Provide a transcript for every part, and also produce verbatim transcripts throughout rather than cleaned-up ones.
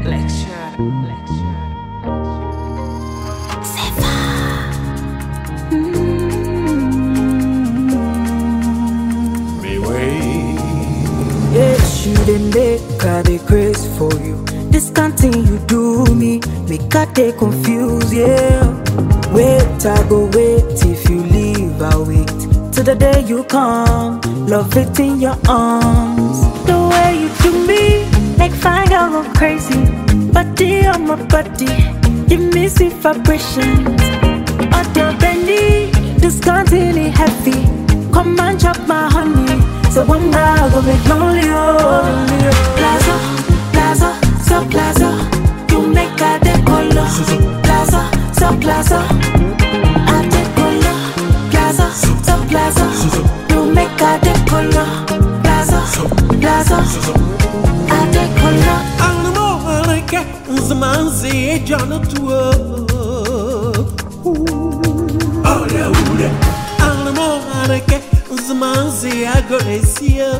lecture, lecture. Yes, you dey make I dey grace for you. This kind thing you do me, make I dey confused, yeah. Wait, I go wait. If you leave, I'll wait till the day you come. Love it in your arms. The way you do me, make fine girl go crazy. Body on my body, give me sweet vibrations. On your belly, this continent heavy. Come and chop my honey. So one day I go make lonely, oh. Plaza, plaza, so plaza. You make a decola. Plaza, so plaza. I decola. Plaza, so plaza. You make a decola. Plaza, plaza. I decola. I don't know how I get the man's age on the tour. Oh, yeah, I don't know how I get the man's age I go to see you.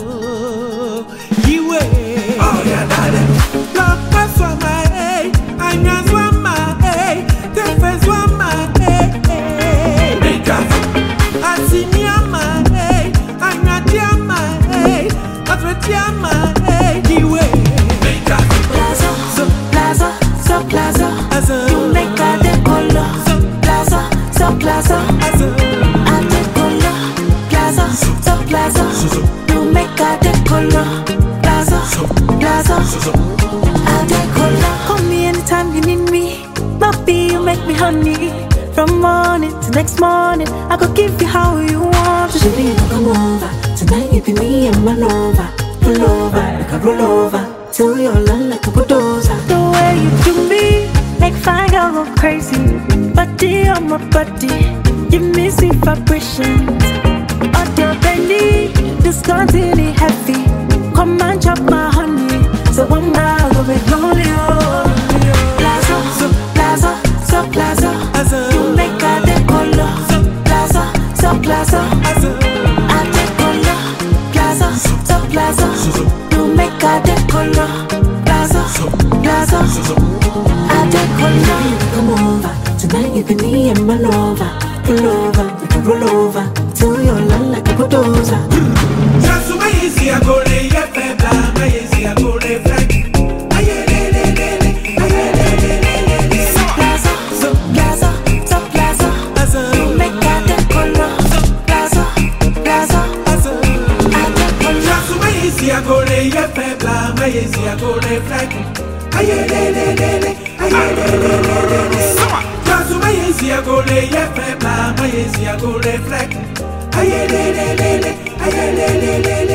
You way. Oh, yeah, daddy. Love, that's what my hey. I just want my hey. The first one my hey. Make up. I see me on my hey. I'm not dear my hey. That's what dear my hey. You way. Make up. Plaza, so plaza, so plaza. You make a decola. Plaza, so plaza. I decola. Plaza, so plaza. You make a decola. Plaza, plaza. I decola. Call me anytime you need me. Baby, you make me honey. From morning to next morning, I could give you how you want. So baby, come over. Tonight you be me and my lover. Pull over like a roll over. Till your land like a bulldozer. The way you do me, make fine girl go crazy. Body on my body, give me sweet vibrations. On your belly, this continent heavy. Come and chop my honey. So one day I go make lonely, oh. Plaza, so plaza, so plaza. You make a decola. Plaza, so plaza. I decola. Plaza, so plaza. You make a decola. Plaza, plaza. I decola. Come over. Tonight you be me and my lover. Pull over, we can roll over. Till your land like a bulldozer. Just way easy I go lay your febla. My easy I go lay flag. Aye le le le le. Aye le le le le. Plaza, so plaza, so plaza. You make a decola. Plaza, plaza. I decola. Just way easy I go lay your febla. My easy I go lay flag. Aye le le le le. Aye le le le le. Just way easy I go lay your febla. My easy I go lay flag. Aye le le le le. Aye le le le le.